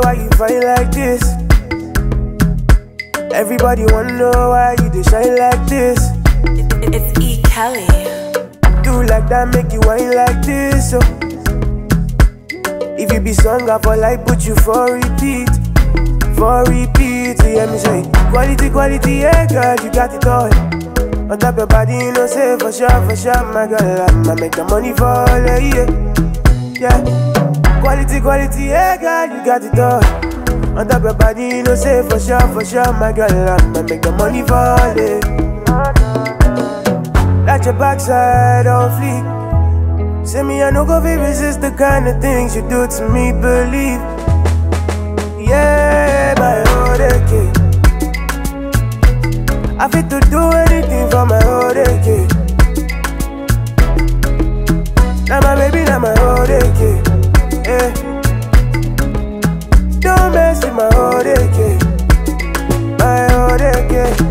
why you fight like this. Everybody wanna know why you dey shine like this. It's E. Kelly. Do like that, make you whine like this. So if you be sung up for life, put you for repeat. For repeat, you hear me say quality, quality, yeah girl, you got it all. On top your body, you know say for sure, my girl, I'ma make the money fall, yeah. Yeah, quality, quality, yeah girl, you got it all. On top your body, you know say for sure, my girl, I'ma make the money fall, yeah. Let your backside on fleek. Say me, I no go fit resist the kind of things you do to me, believe. Yeah, my old kid. I fit to do anything for my old kid. Now my baby, now my old kid. Yeah. Don't mess with my old kid. My old kid.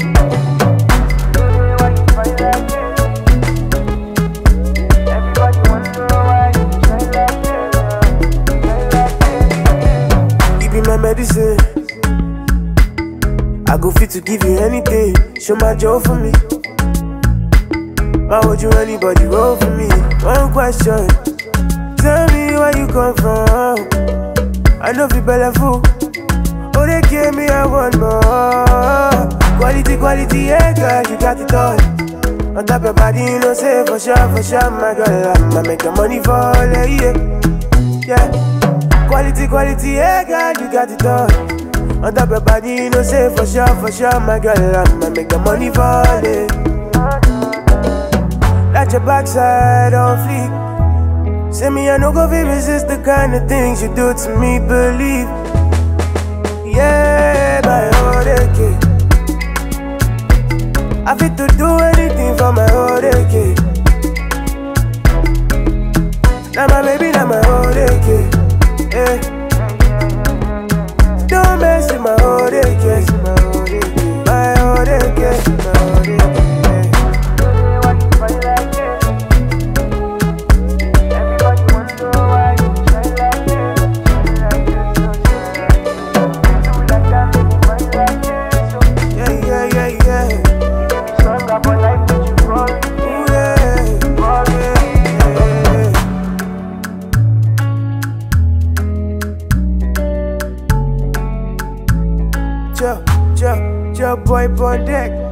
My medicine, I go fit to give you anything. Show my joy for me. Why would you anybody roll for me? One question, tell me where you come from. I know you better fool. Oh, they gave me a one more. Quality, quality, yeah girl, you got it all. On top your body, you know say for sure, my girl, I'ma make the money fall, yeah. Yeah. Quality, quality, yeah girl, you got it all. On top your body, you know say for sure, my girl, I'ma make the money fall, yeah. Let your backside on fleek. Say me, I no go fit resist the kind of things you do to me, believe. Yeah, my old kid. I fit to do anything for my old kid. Now my baby, now my old kid. Yeah. Don't mess with my old kid. My old kid. My old kid. Boy, on deck.